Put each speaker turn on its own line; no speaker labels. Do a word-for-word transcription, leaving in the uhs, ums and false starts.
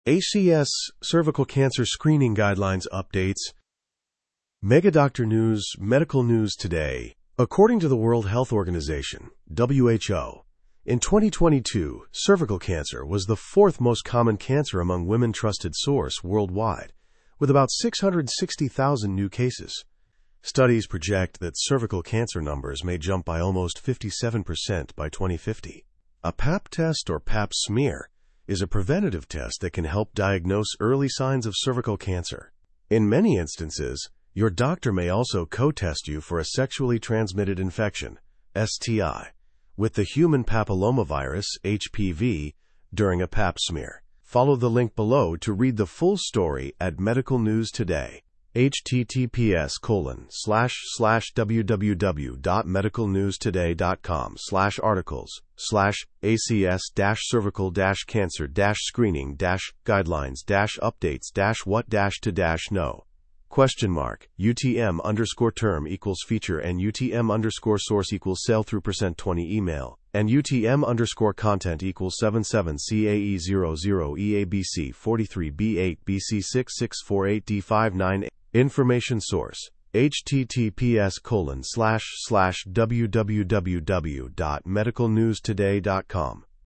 A C S Cervical Cancer Screening Guidelines Updates. Megadoctor News, Medical News Today. According to the World Health Organization, W H O, in twenty twenty-two, cervical cancer was the fourth most common cancer among women trusted source worldwide, with about six hundred sixty thousand new cases. Studies project that cervical cancer numbers may jump by almost fifty-seven percent by twenty fifty. A pap test or pap smear is a preventative test that can help diagnose early signs of cervical cancer. In many instances, your doctor may also co-test you for a sexually transmitted infection, S T I, with the human papillomavirus, H P V, during a pap smear. Follow the link below to read the full story at Medical News Today. https colon slash slash www.medicalnewstoday.com slash articles slash ACS dash cervical dash cancer dash screening dash guidelines dash updates dash what dash to dash know. Question mark, U T M underscore term equals feature and U T M underscore source equals sell through percent twenty email, and U T M underscore content equals seven seven C A E zero zero E A B C forty-three B eight B C six six four eight D five nine. Information source, https colon slash slash www.medicalnewstoday.com